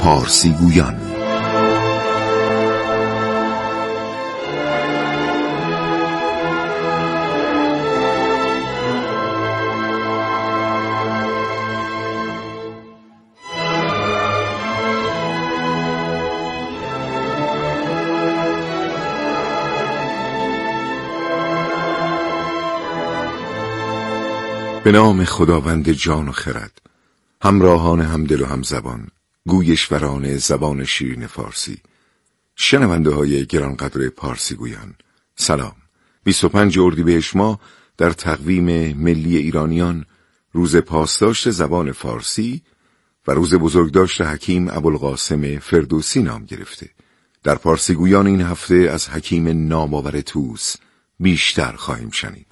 پارسی گویان. به نام خداوند جان و خرد، همراهان همدل و همزبان، گویشوران زبان شیرین فارسی، شنونده های گرانقدر پارسی گویان، سلام. 25 اردیبهشت ماه در تقویم ملی ایرانیان روز پاسداشت زبان فارسی و روز بزرگداشت حکیم ابوالقاسم فردوسی نام گرفته. در پارسی گویان این هفته از حکیم نامآور طوس بیشتر خواهیم شنید.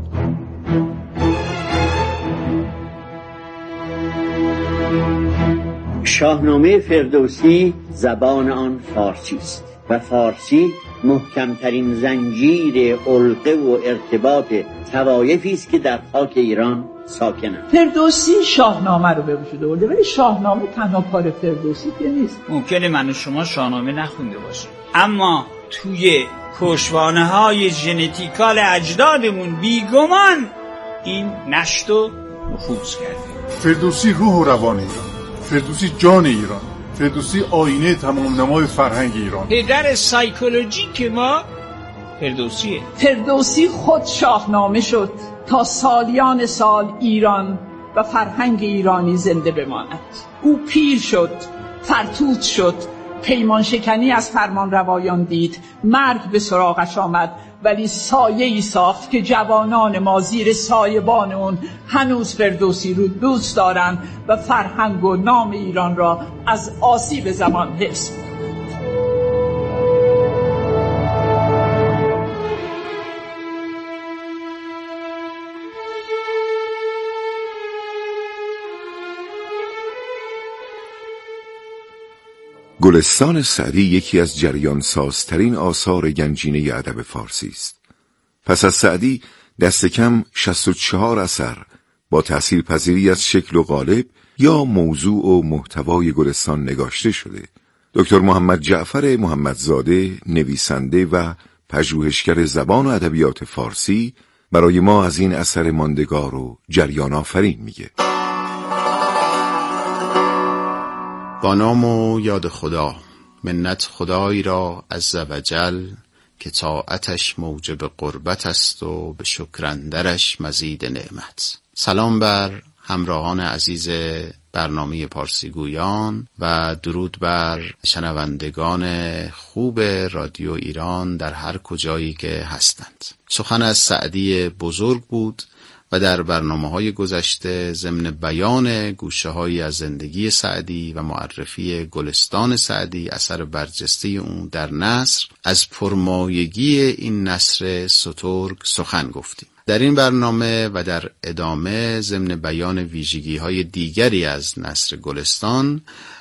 شاهنامه فردوسی زبان آن فارسی است و فارسی محکمترین زنجیر علقه و ارتباط طوایفی است که در خاک ایران ساکنند. فردوسی شاهنامه رو به وجود آورده، ولی شاهنامه تنها کار فردوسی که نیست. ممکنه من و شما شاهنامه نخونده باشیم، اما توی پشتوانه‌های ژنتیکال اجدادمون بیگمان این نشت و نفوذ کرده. فردوسی روح و روان ایران، فردوسی جان ایران، فردوسی آینه تمام نمای فرهنگ ایران. پدر سایکولوژیک ما فردوسیه. فردوسی خود شاهنامه شد تا سالیان سال ایران و فرهنگ ایرانی زنده بماند. او پیر شد، فرتوت شد، پیمان شکنی از فرمان روایان دید، مرگ به سراغش آمد، ولی سایه‌ای ساخت که جوانان ما زیر سایبان اون هنوز فردوسی رو دوست دارن و فرهنگ و نام ایران را از آسیب زمان حفظ می‌کنند. گلستان سعدی یکی از جریان‌سازترین آثار گنجینه ادب فارسی است. پس از سعدی دست کم 64 اثر با تأثیرپذیری از شکل و قالب یا موضوع و محتوای گلستان نگاشته شده. دکتر محمد جعفر محمدزاده، نویسنده و پژوهشگر زبان و ادبیات فارسی، برای ما از این اثر ماندگار و جریان آفرین میگه. با نام و یاد خدا، منت خدایی را عزوجل که طاعتش موجب قربت است و به شکر اندرش مزید نعمت. سلام بر همراهان عزیز برنامه پارسی گویان و درود بر شنوندگان خوب رادیو ایران در هر کجایی که هستند. سخن از سعدی بزرگ بود و در برنامه‌های گذشته ضمن بیان گوشه‌هایی از زندگی سعدی و معرفی گلستان سعدی، اثر برجسته اون در نثر، از پرمایگی این نثر سترگ سخن گفتیم. در این برنامه و در ادامه ضمن بیان ویژگی‌های دیگری از نثر گلستان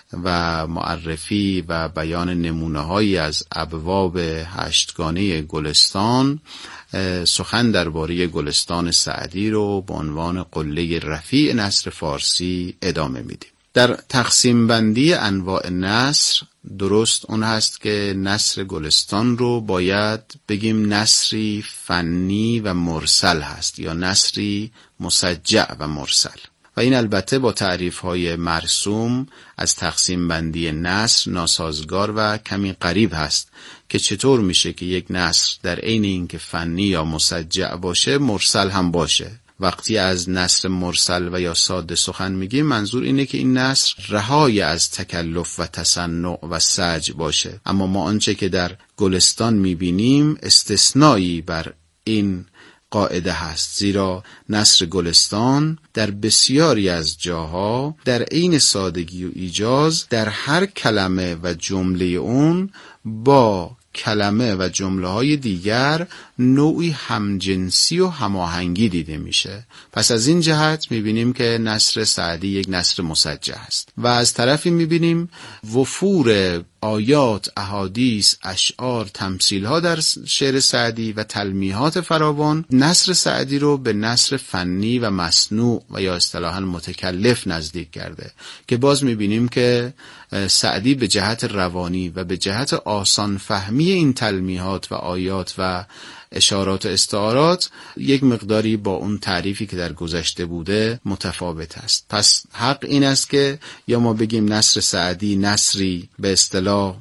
و معرفی و بیان نمونه‌هایی از ابواب هشتگانه گلستان، سخن درباره گلستان سعدی رو به عنوان قله رفیع نثر فارسی ادامه میدیم. در تقسیم بندی انواع نثر درست اون هست که نثر گلستان رو باید بگیم نثری فنی و مرسل هست یا نثری مسجع و مرسل، و این البته با تعریف‌های مرسوم از تقسیم بندی نثر ناسازگار و کمی غریب هست که چطور میشه که یک نثر در عین اینکه فنی یا مسجع باشه مرسل هم باشه. وقتی از نثر مرسل و یا ساده سخن میگیم منظور اینه که این نثر رهای از تکلف و تصنع و سجع باشه، اما ما آنچه که در گلستان میبینیم استثنایی بر این قاعده هست، زیرا نثر گلستان در بسیاری از جاها در عین سادگی و ایجاز در هر کلمه و جمله اون با کلمه و جمله‌های دیگر نوعی همجنسی و هماهنگی دیده میشه. پس از این جهت میبینیم که نثر سعدی یک نثر مسجع است و از طرفی میبینیم وفور آیات، احادیث، اشعار، تمثیل‌ها در شعر سعدی و تلمیحات فراوان نثر سعدی رو به نثر فنی و مصنوع و یا اصطلاحاً متکلف نزدیک کرده که باز می‌بینیم که سعدی به جهت روانی و به جهت آسان فهمی این تلمیحات و آیات و اشارات و استعارات یک مقداری با اون تعریفی که در گذشته بوده متفاوت است. پس حق این است که یا ما بگیم نثر سعدی نثری به اصطلاح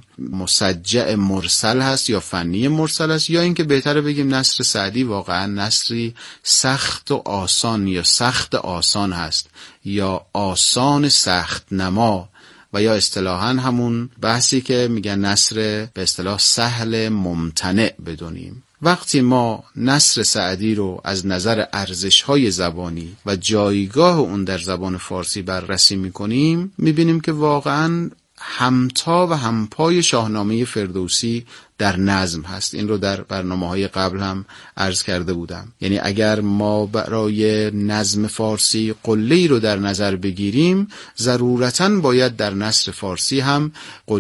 مسجع مرسل هست یا فنی مرسل است، یا اینکه بهتره بگیم نثر سعدی واقعا نثری سخت و آسان یا سخت آسان هست یا آسان سخت نما و یا اصطلاحاً همون بحثی که میگن نثر به اصطلاح سهل ممتنع بدونیم. وقتی ما نثر سعدی رو از نظر ارزش‌های زبانی و جایگاه اون در زبان فارسی بررسی می‌کنیم، می‌بینیم که واقعاً همتا و همپای شاهنامه فردوسی در نظم هست. این رو در برنامه‌های قبل هم عرض کرده بودم. یعنی اگر ما برای نظم فارسی قله‌ای رو در نظر بگیریم، ضرورتاً باید در نثر فارسی هم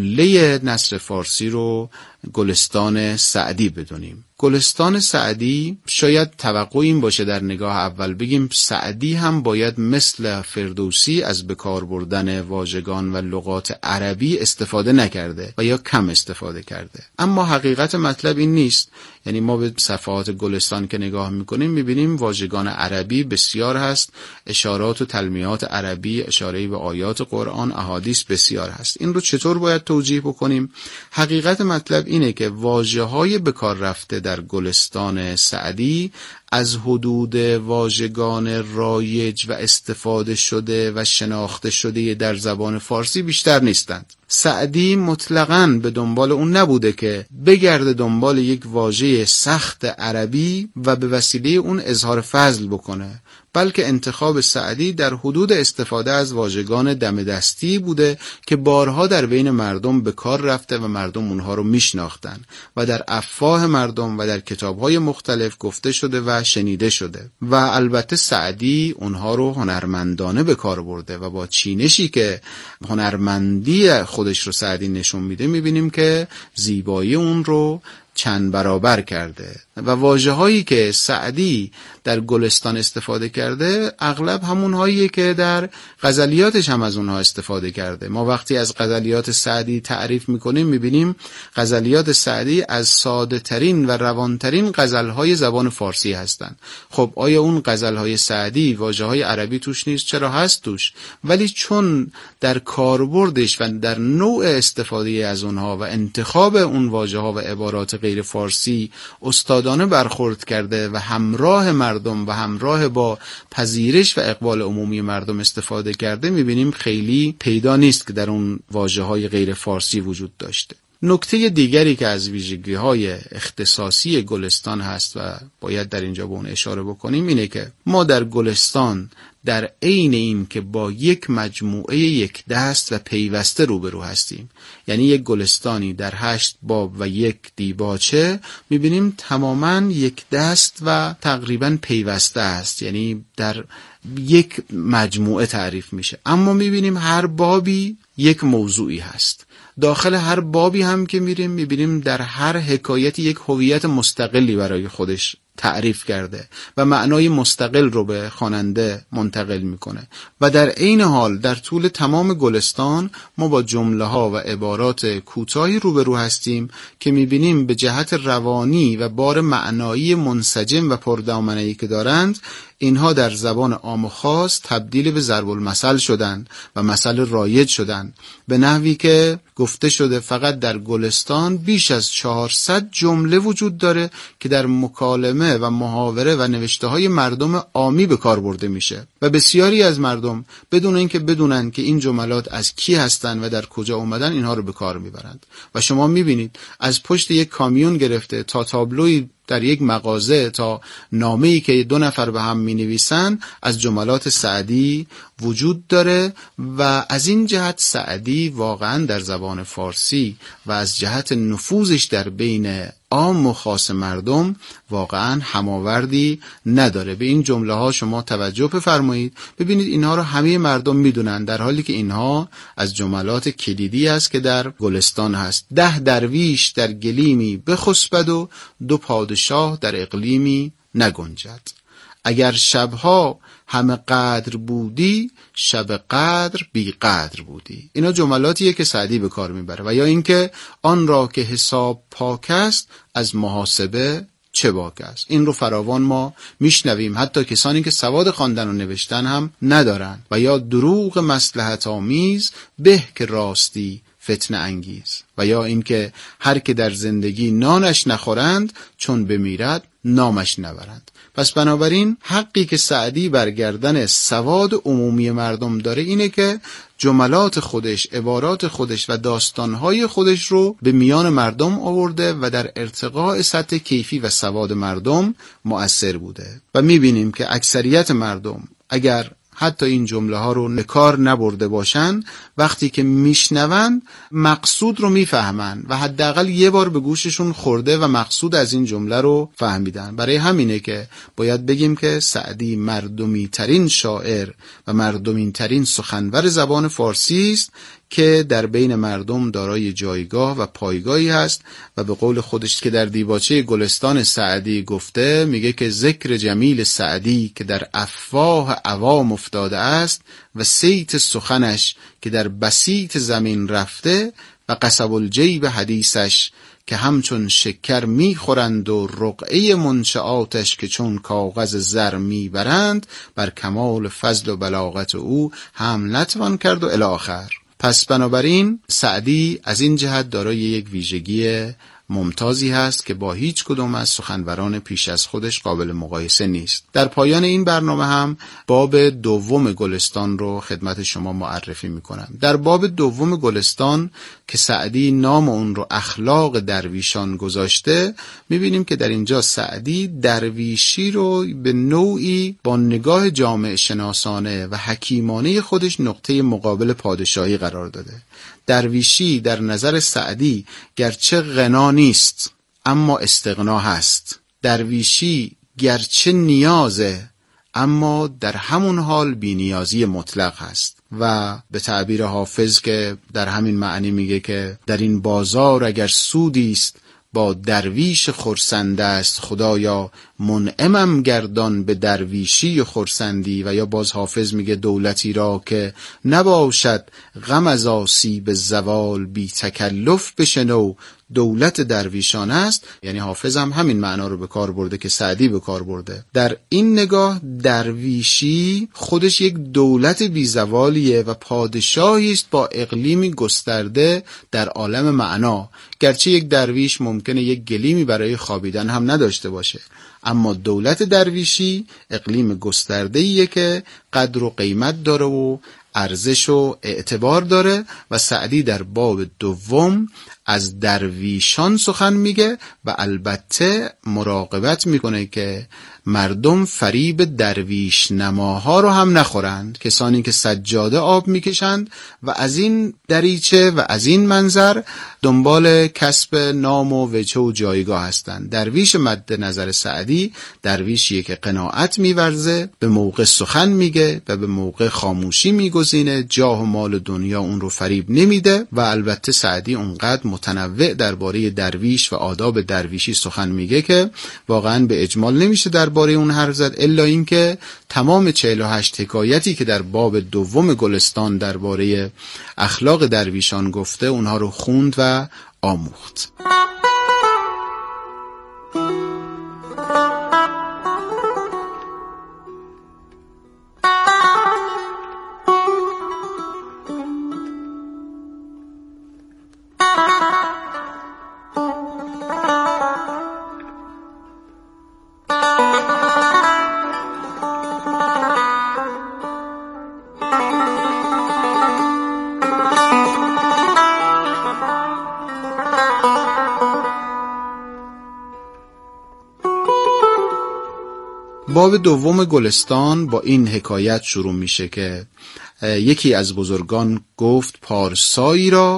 قله نثر فارسی رو گلستان سعدی بدونیم. گلستان سعدی شاید توقع این باشه در نگاه اول بگیم سعدی هم باید مثل فردوسی از بکار بردن واژگان و لغات عربی استفاده نکرده و یا کم استفاده کرده. اما حقیقت مطلب این نیست. یعنی ما به صفحات گلستان که نگاه میکنیم میبینیم واژگان عربی بسیار هست، اشارات و تلمیحات عربی، اشاره‌ای به آیات قرآن، احادیث بسیار هست. این رو چطور باید توجیه بکنیم؟ حقیقت مطلب اینه که واژه‌های به کار رفته در گلستان سعدی از حدود واژگان رایج و استفاده شده و شناخته شده در زبان فارسی بیشتر نیستند. سعدی مطلقاً به دنبال اون نبوده که بگرده دنبال یک واژه سخت عربی و به وسیله اون اظهار فضل بکنه، بلکه انتخاب سعدی در حدود استفاده از واژگان دم دستی بوده که بارها در بین مردم به کار رفته و مردم اونها رو میشناختن و در افواه مردم و در کتاب‌های مختلف گفته شده و شنیده شده و البته سعدی اونها رو هنرمندانه به کار برده و با چینشی که هنرمندی خودش رو سعدی نشون میده میبینیم که زیبایی اون رو چند برابر کرده و واژه‌هایی که سعدی در گلستان استفاده کرده اغلب همونهاییه که در غزلیاتش هم از اونها استفاده کرده. ما وقتی از غزلیات سعدی تعریف میکنیم میبینیم غزلیات سعدی از ساده ترین و روانترین غزلهای زبان فارسی هستند. خب آیا اون غزلهای سعدی واژه‌های عربی توش نیست؟ چرا هست توش، ولی چون در کاربردش و در نوع استفاده از اونها و انتخاب اون واژه‌ها و عبارات غیر فارسی استادانه برخورد کرده و همراه مردم و همراه با پذیرش و اقبال عمومی مردم استفاده کرده، میبینیم خیلی پیدا نیست که در اون واژه‌های غیر فارسی وجود داشته. نکته دیگری که از ویژگی‌های اختصاصی گلستان هست و باید در اینجا به اون اشاره بکنیم اینه که ما در گلستان در عین این که با یک مجموعه یک دست و پیوسته روبرو هستیم، یعنی یک گلستانی در 8 باب و یک دیباچه میبینیم تماما یک دست و تقریبا پیوسته است، یعنی در یک مجموعه تعریف میشه. اما میبینیم هر بابی یک موضوعی هست. داخل هر بابی هم که میریم میبینیم در هر حکایتی یک هویت مستقلی برای خودش تعریف کرده و معنای مستقل رو به خواننده منتقل میکنه و در عین حال در طول تمام گلستان ما با جمله ها و عبارات کوتاهی روبرو هستیم که میبینیم به جهت روانی و بار معنایی منسجم و پردامنه‌ای که دارند اینها در زبان عام و خاص تبدیل به ضرب المثل شدند و مثل رایج شدند، به نحوی که گفته شده فقط در گلستان بیش از 400 جمله وجود داره که در مکالمه و محاوره و نوشته های مردم عامی به کار برده میشه و بسیاری از مردم بدون اینکه بدونن که این جملات از کی هستن و در کجا اومدن اینها رو به کار میبرند و شما میبینید از پشت یک کامیون گرفته تا تابلوی در یک مغازه تا نامه‌ای که 2 نفر به هم می‌نویسن از جملات سعدی وجود داره و از این جهت سعدی واقعاً در زبان فارسی و از جهت نفوذش در بین عام و خاص مردم واقعا هماوردی نداره. به این جمله ها شما توجه بفرمایید، ببینید اینها رو همه مردم میدونن، در حالی که اینها از جملات کلیدی است که در گلستان هست. 10 درویش در گلیمی بخسبد و 2 پادشاه در اقلیمی نگنجد. اگر شبها همه قدر بودی، شب قدر بی قدر بودی. اینا جملاتیه که سعدی به کار میبره. و یا اینکه آن را که حساب پاک است، از محاسبه چه باک است. این رو فراوان ما میشنویم، حتی کسانی که سواد خواندن و نوشتن هم ندارن. و یا دروغ مصلحت آمیز، به که راستی فتنه انگیز. و یا اینکه هر که در زندگی نانش نخورند، چون بمیرد نامش نبرند. پس بنابراین حقی که سعدی برگردن سواد عمومی مردم داره اینه که جملات خودش، عبارات خودش و داستانهای خودش رو به میان مردم آورده و در ارتقاء سطح کیفی و سواد مردم مؤثر بوده. و میبینیم که اکثریت مردم اگر حتی این جمله ها رو نکار نبرده باشن، وقتی که میشنون مقصود رو میفهمن و حداقل یه بار به گوششون خورده و مقصود از این جمله رو فهمیدن. برای همینه که باید بگیم که سعدی مردمی ترین شاعر و مردمی ترین سخنور زبان فارسی است که در بین مردم دارای جایگاه و پایگاهی هست. و به قول خودش که در دیباچه گلستان سعدی گفته، میگه که ذکر جمیل سعدی که در افواه عوام افتاده است و صیت سخنش که در بسیط زمین رفته و قصب الجیب حدیثش که همچون شکر میخورند و رقعه منشعاتش که چون کاغذ زر میبرند، بر کمال فضل و بلاغت او هم نتوان کرد و الی آخر. پس بنابراین سعدی از این جهت دارای یک ویژگی ممتازی هست که با هیچ کدوم از سخنوران پیش از خودش قابل مقایسه نیست. در پایان این برنامه هم باب دوم گلستان رو خدمت شما معرفی میکنم. در باب دوم گلستان که سعدی نام اون رو اخلاق درویشان گذاشته، میبینیم که در اینجا سعدی درویشی رو به نوعی با نگاه جامعه شناسانه و حکیمانه خودش نقطه مقابل پادشاهی قرار داده. درویشی در نظر سعدی گرچه غنا نیست اما استغنا هست. درویشی گرچه نیازه اما در همون حال بی‌نیازی مطلق هست. و به تعبیر حافظ که در همین معنی میگه که در این بازار اگر سودی است با درویش خرسنده است، خدایا منعمم گردان به درویشی و خرسندی. و یا باز حافظ میگه دولتی را که نباشد غم از آسیب زوال، بی تکلف بشنو دولت درویشان است. یعنی حافظ هم همین معنا رو به کار برده که سعدی به کار برده. در این نگاه درویشی خودش یک دولت بی زوالیه و پادشاهی است با اقلیمی گسترده در عالم معنا. گرچه یک درویش ممکنه یک گلیمی برای خوابیدن هم نداشته باشه، اما دولت درویشی اقلیم گسترده‌ایه که قدر و قیمت داره و ارزش و اعتبار داره. و سعدی در باب دوم از درویشان سخن میگه و البته مراقبت میکنه که مردم فریب درویش نماها رو هم نخورند، کسانی که سجاده آب میکشند و از این دریچه و از این منظر دنبال کسب نام و وجه و جایگاه هستند. درویش مد نظر سعدی درویشیه که قناعت میورزه، به موقع سخن میگه و به موقع خاموشی میگزینه، جاه و مال دنیا اون رو فریب نمیده. و البته سعدی اونقدر متنوع درباره درویش و آداب درویشی سخن میگه که واقعا به اجمال نمیشه درباره اون حرف زد، الا اینکه تمام 48 حکایتی که در باب دوم گلستان درباره اخلاق درویشان گفته اونها رو خوند و آموخت. باب دوم گلستان با این حکایت شروع میشه که یکی از بزرگان گفت پارسایی را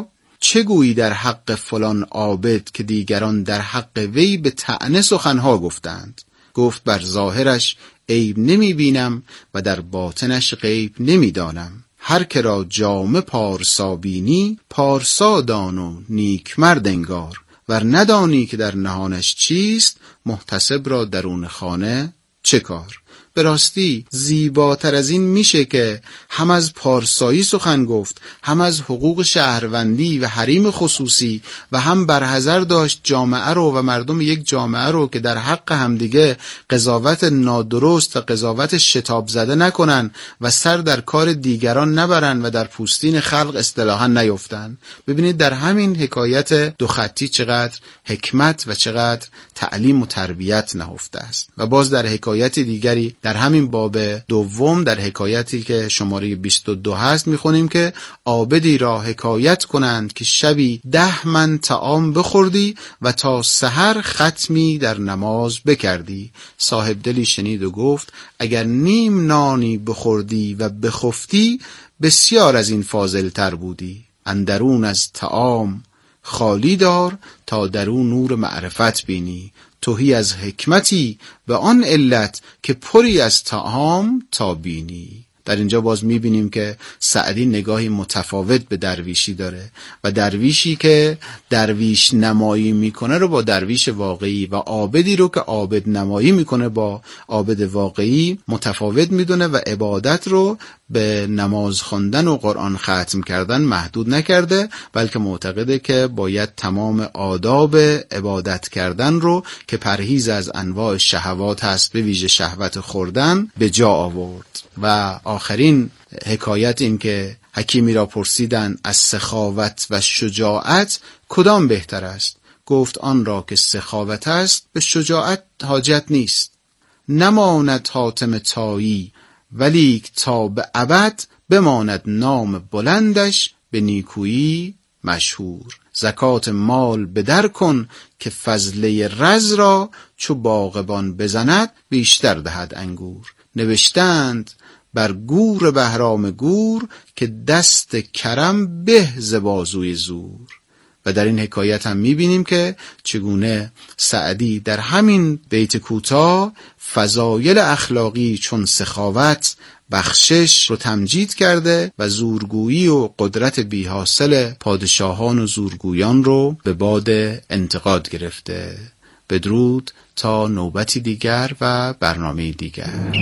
چه گویی در حق فلان عابد که دیگران در حق وی به طعنه سخنها گفتند؟ گفت بر ظاهرش عیب نمی بینم و در باطنش غیب نمی دانم. هر که را جامه پارسا بینی پارسا دان و نیک مرد انگار، ور ندانی که در نهانش چیست محتسب را درون خانه چه کار. به راستی زیباتر از این میشه که هم از پارسایی سخن گفت، هم از حقوق شهروندی و حریم خصوصی و هم برحذر داشت جامعه رو و مردم یک جامعه رو که در حق همدیگه قضاوت نادرست و قضاوت شتاب زده نکنن و سر در کار دیگران نبرن و در پوستین خلق اصطلاحا نیفتن. ببینید در همین حکایت دو خطی چقدر حکمت و چقدر تعلیم و تربیت نهفته است. و باز در حکایت دیگری در همین باب دوم در حکایتی که شماره 22 هست میخونیم که عابدی را حکایت کنند که شبی 10 من طعام بخوردی و تا سحر ختمی در نماز بکردی. صاحب دلی شنید و گفت اگر نیم نانی بخوردی و بخفتی بسیار از این فاضل تر بودی. اندرون از طعام خالی دار تا درون نور معرفت بینی. تهی از حکمتی به آن علت که پری از طعام تا بینی. در اینجا باز میبینیم که سعدی نگاهی متفاوت به درویشی داره و درویشی که درویش نمایی میکنه رو با درویش واقعی و عابدی رو که عابد نمایی میکنه با عابد واقعی متفاوت میدونه و عبادت رو به نماز خواندن و قرآن ختم کردن محدود نکرده، بلکه معتقده که باید تمام آداب عبادت کردن رو که پرهیز از انواع شهوات هست به ویژه شهوت خوردن به جا آورد. و آخرین حکایت این که حکیمی را پرسیدن از سخاوت و شجاعت کدام بهتر است؟ گفت آن را که سخاوت است به شجاعت حاجت نیست. نماند حاتم طایی ولیک تا به ابد بماند نام بلندش به نیکویی مشهور. زکات مال بدر کن که فضله رز را چو باغبان بزند بیشتر دهد انگور. نوشتند بر گور بهرام گور که دست کرم به ز بازوی زور. و در این حکایت هم میبینیم که چگونه سعدی در همین بیت کوتاه فضایل اخلاقی چون سخاوت، بخشش رو تمجید کرده و زورگویی و قدرت بی‌حاصل پادشاهان و زورگویان رو به باد انتقاد گرفته. بدرود تا نوبتی دیگر و برنامه دیگر.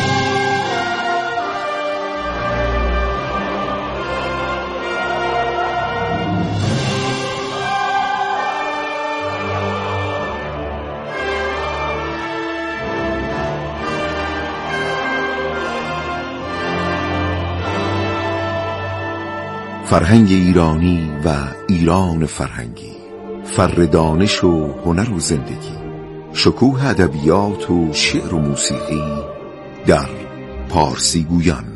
فرهنگ ایرانی و ایران فرهنگی، فر دانش و هنر و زندگی، شکوه ادبیات و شعر و موسیقی در پارسی گویان.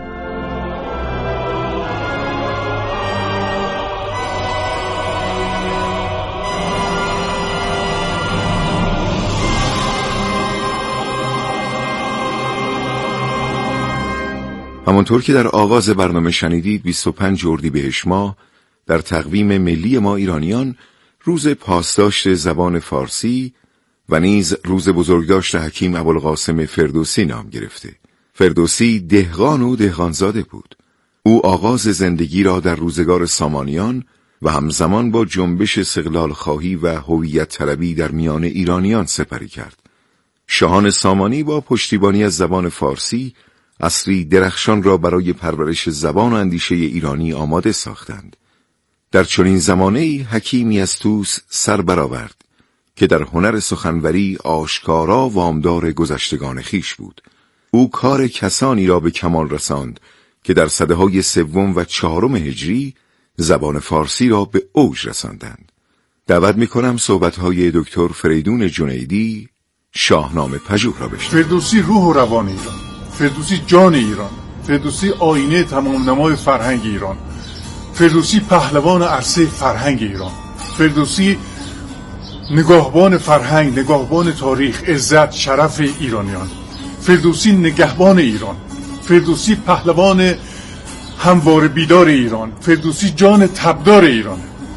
همانطور که در آغاز برنامه شنیدید 25 اردیبهشت ماه در تقویم ملی ما ایرانیان روز پاسداشت زبان فارسی و نیز روز بزرگداشت حکیم ابوالقاسم فردوسی نام گرفته. فردوسی دهقان و دهقانزاده بود. او آغاز زندگی را در روزگار سامانیان و همزمان با جنبش استقلال خواهی و هویت طلبی در میان ایرانیان سپری کرد. شاهان سامانی با پشتیبانی از زبان فارسی عصری درخشان را برای پرورش زبان و اندیشه ایرانی آماده ساختند. در چنین زمانه‌ای حکیمی از طوس سر برآورد که در هنر سخنوری آشکارا وامدار گذشتگان خیش بود. او کار کسانی را به کمال رساند که در سده‌های 3 و 4 هجری زبان فارسی را به اوج رساندند. دعوت می‌کنم صحبت‌های دکتر فریدون جنیدی شاهنامه پژوه را بشنوید. فردوسی روح و روان ایران، فردوسی جان ایران، فردوسی آینه تمام نمای فرهنگ ایران، فردوسی پهلوان عرصه فرهنگ ایران، فردوسی نگاهبان فرهنگ، نگاهبان تاریخ، عزت، شرف ایرانیان، فردوسی نگهبان ایران، فردوسی پهلوان همواره بیدار ایران، فردوسی جان تبدار ایران،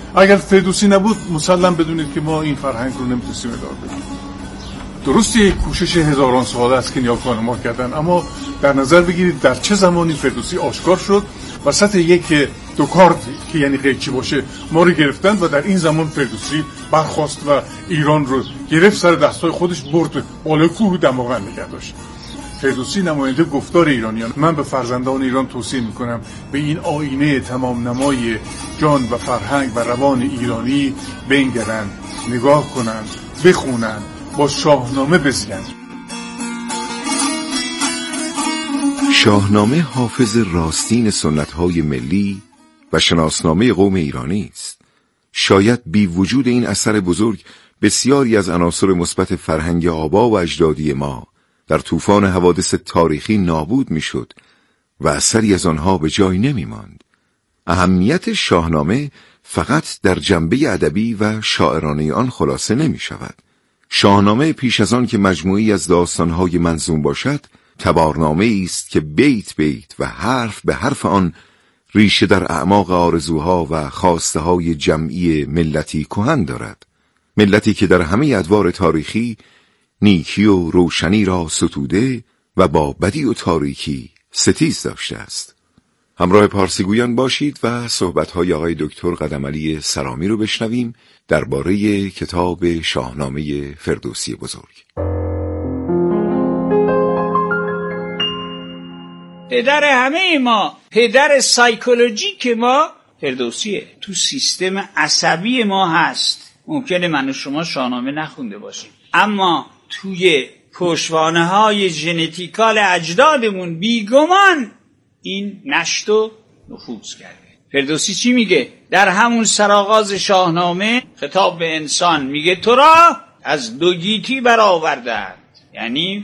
اگر فردوسی نبود مسلم بدونید که ما این فرهنگ رو نمیتونستیم ادامه بدیم. درست یک کوشش هزاران ساله است که نیاکان ما کردن، اما در نظر بگیرید در چه زمانی فردوسی آشکار شد. وسط یک دو کارت که یعنی قیچی باشه ما رو گرفتن و در این زمان فردوسی برخاست و ایران رو گرفت، سر دستای خودش برد بالای کوه دماوند نگه داشت. فردوسی نماینده گفتار ایرانیان. من به فرزندان ایران توصیه میکنم به این آینه تمام نمای جان و فرهنگ و روان ایرانی بنگرند، نگاه کنند، بخونند، با شاهنامه بزیند. شاهنامه حافظ راستین سنت‌های ملی و شناسنامه قوم ایرانی است. شاید بی وجود این اثر بزرگ بسیاری از عناصر مثبت فرهنگ آبا و اجدادی ما در طوفان حوادث تاریخی نابود میشد و اثری از آنها به جای نمی ماند. اهمیت شاهنامه فقط در جنبه ادبی و شاعرانه آن خلاصه نمی شود. شاهنامه پیش از آن که مجموعی از داستانهای منظوم باشد، تبارنامه است که بیت بیت و حرف به حرف آن ریشه در اعماق آرزوها و خواسته های جمعی ملتی کهن دارد. ملتی که در همه ادوار تاریخی نیکی و روشنی را ستوده و با بدی و تاریکی ستیز داشته است. همراه پارسیگویان باشید و صحبت‌های آقای دکتر قدمعلی سرامی رو بشنویم درباره کتاب شاهنامه فردوسی بزرگ. پدر همه ما، پدر سایکولوژیک ما فردوسیه. تو سیستم عصبی ما هست. ممکنه من و شما شاهنامه نخونده باشیم، اما توی پشتوانه‌های ژنتیکال اجدادمون بیگمان این نشت و نفوذ کرده. فردوسی چی میگه؟ در همون سرآغاز شاهنامه خطاب به انسان میگه تو را از دو گیتی برآوردند، یعنی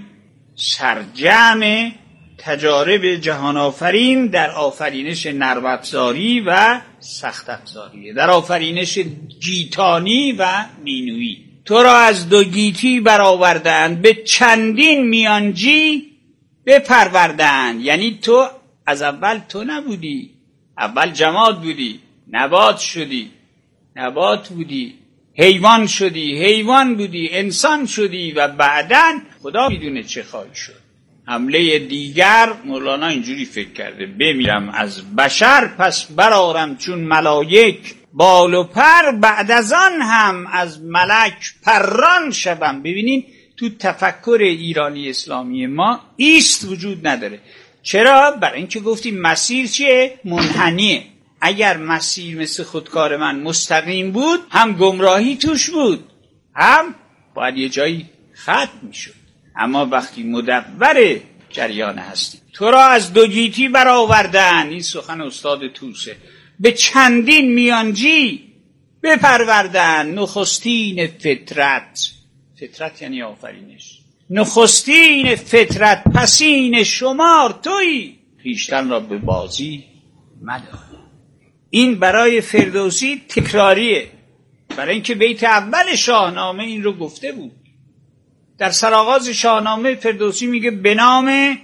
سرجم تجارب جهان آفرین در آفرینش نرم افزاری و سخت افزاری، در آفرینش گیتانی و مینویی. تو را از دو گیتی برآوردند، به چندین میانجی بپروردند. یعنی تو از اول تو نبودی، اول جماد بودی، نبات شدی، نبات بودی، حیوان شدی، حیوان بودی، انسان شدی و بعداً خدا میدونه چه خواهی شد. حمله دیگر مولانا اینجوری فکر کرده: بمیرم از بشر پس برآرم چون ملائک، بال و پر بعد از آن هم از ملک پران شوم. ببینین تو تفکر ایرانی اسلامی ما ایست وجود نداره. چرا؟ برای اینکه گفتیم مسیر چیه؟ منحنیه. اگر مسیر مثل خودکار من مستقیم بود، هم گمراهی توش بود، هم باید یه جایی ختم میشد. اما وقتی مدبر جریان هستی، تو را از دو گیتی برآوردن، این سخن استاد توسه، به چندین میانجی بپروردن. نخستین فطرت، فطرت یعنی آفرینش، نخستین فطرت پسین شمار تویی، خویشتن را به بازی مدار. این برای فردوسی تکراریه، برای اینکه بیت اول شاهنامه این رو گفته بود. در سرآغاز شاهنامه فردوسی میگه به نام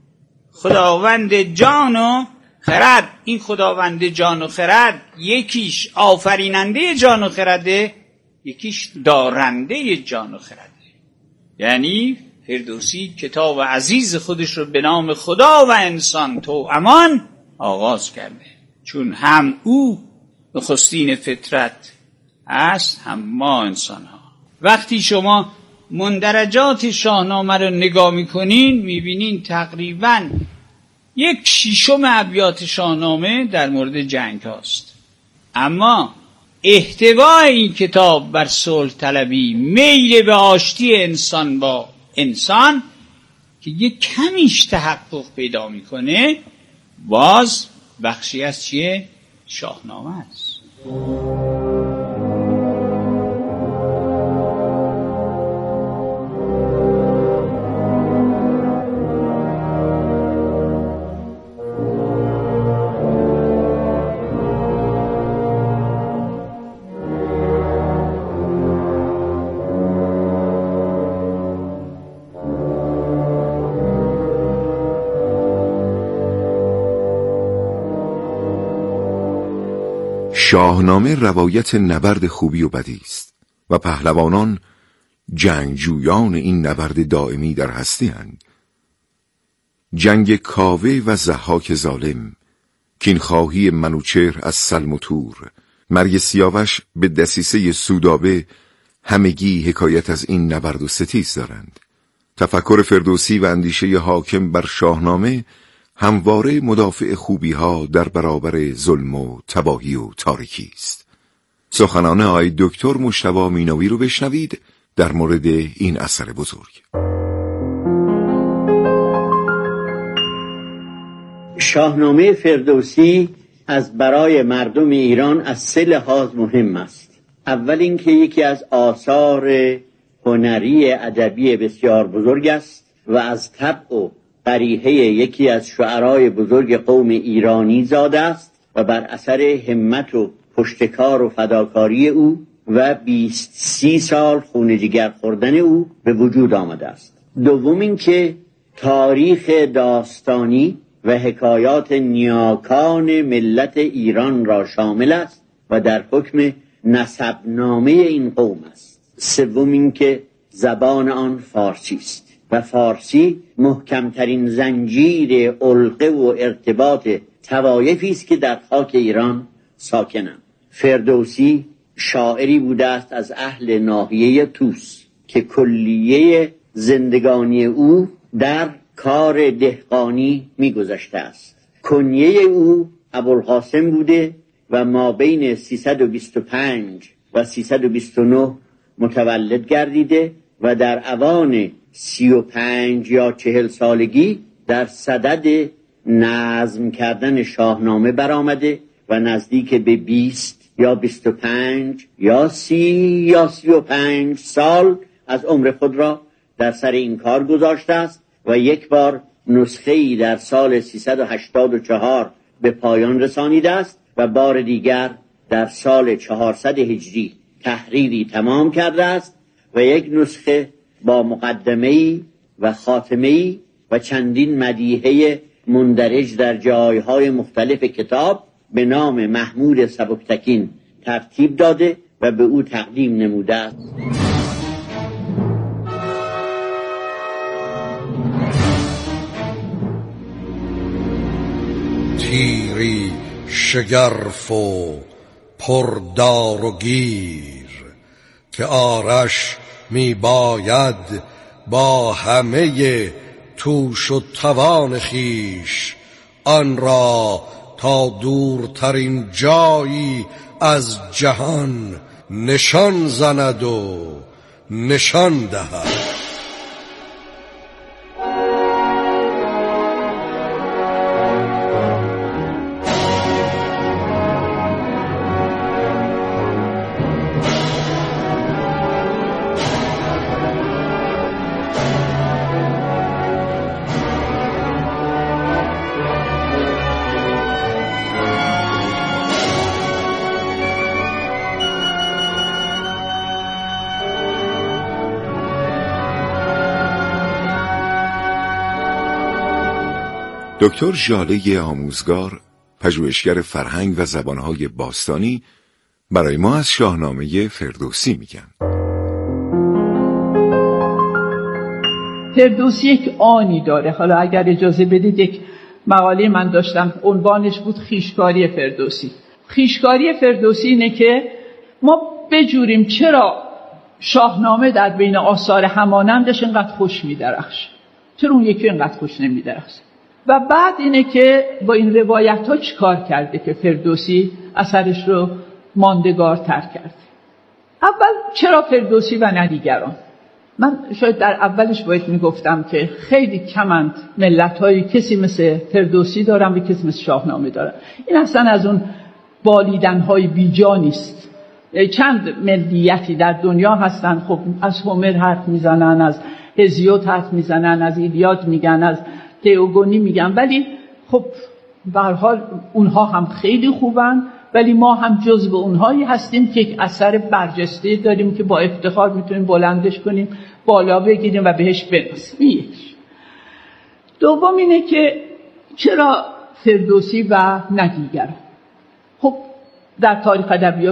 خداوند جان و خرد. این خداوند جان و خرد یکیش آفریننده جان و خرده، یکیش دارنده جان و خرده. یعنی فردوسی کتاب عزیز خودش رو به نام خدا و انسان تو امان آغاز کرده، چون هم او نخستین فطرت است، هم ما انسان ها. وقتی شما مندرجات شاهنامه رو نگاه میکنین، میبینین تقریباً 1/6 ابیات شاهنامه در مورد جنگ هاست. اما احتوای این کتاب بر صلح طلبی، میل به آشتی انسان با انسان که یک کمیش تحقق پیدا میکنه، باز بخشی از چیه؟ شاهنامه است. شاهنامه روایت نبرد خوبی و بدی است و پهلوانان جنگجویان این نبرد دائمی در هستی اند. جنگ کاوه و ضحاک ظالم، کینخواهی منوچهر از سلم و تور، مرگ سیاوش به دسیسه سودابه، همگی حکایت از این نبرد و ستیز دارند. تفکر فردوسی و اندیشه حاکم بر شاهنامه همواره مدافع خوبی ها در برابر ظلم و تباهی و تاریکی است. سخنان آقای دکتر مجتبی مینوی رو بشنوید در مورد این اثر بزرگ. شاهنامه فردوسی از برای مردم ایران از 3 لحاظ مهم است. اول اینکه یکی از آثار هنری ادبی بسیار بزرگ است و از طبع و قریحه یکی از شعرای بزرگ قوم ایرانی زاده است و بر اثر همت و پشتکار و فداکاری او و 20-30 سال خون جگر خوردن او به وجود آمده است. دوم اینکه تاریخ داستانی و حکایات نیاکان ملت ایران را شامل است و در حکم نسبنامه این قوم است. سوم اینکه زبان آن فارسی است و فارسی محکمترین زنجیر علقه و ارتباط طوایفی است که در خاک ایران ساکنند. فردوسی شاعری بوده است از اهل ناحیه طوس که کلیه زندگانی او در کار دهقانی می‌گذشته است. کنیه او ابوالقاسم بوده و ما بین 325 و 329 متولد گردیده و در اوان 35 یا 40 سالگی در صدد نظم کردن شاهنامه برآمده و نزدیک به 20 یا 25 یا 30 یا 35 سال از عمر خود را در سر این کار گذاشته است و یک بار نسخه‌ای در سال 384 به پایان رسانیده است و بار دیگر در سال 400 هجری تحریری تمام کرده است و یک نسخه با مقدمه‌ای و خاتمه‌ای و چندین مدیحه مندرج در جایهای مختلف کتاب به نام محمود سبکتکین ترتیب داده و به او تقدیم نموده است. تیری شگرف و پردار و گیر که آرش می باید با همه توش و توان خیش آن را تا دورترین جایی از جهان نشان زند و نشان دهد. دکتر ژاله آموزگار، پژوهشگر فرهنگ و زبانهای باستانی، برای ما از شاهنامه فردوسی میگن. فردوسی یک آنی داره. حالا اگر اجازه بدید یک مقاله من داشتم عنوانش بود خویشکاری فردوسی. خویشکاری فردوسی اینه که ما بجوریم چرا شاهنامه در بین آثار همانندش اینقدر خوش می‌درخشه، چرا اون یکی اینقدر خوش نمی‌درخشه. و بعد اینه که با این روایت ها چی کار کرده که فردوسی اثرش رو ماندگار تر کرده. اول چرا فردوسی و نه دیگران؟ من شاید در اولش باید میگفتم که خیلی کمند ملت هایی کسی مثل فردوسی دارن و کسی مثل شاهنامه دارن. این اصلا از اون بالیدن های بیجا نیست. چند ملیتی در دنیا هستن، خب از هومر حرف میزنن، از هزیود حرف میزنن، از ایلیاد میگن، از تئوگونی میگن، ولی خب به هر حال اونها هم خیلی خوبن، ولی ما هم جزو اونهایی هستیم که یک اثر برجسته داریم که با افتخار میتونیم بلندش کنیم، بالا بگیریم و بهش بناسیم. یک. دوم اینه که چرا فردوسی و نه دیگران؟ خب در تاریخ ادبیات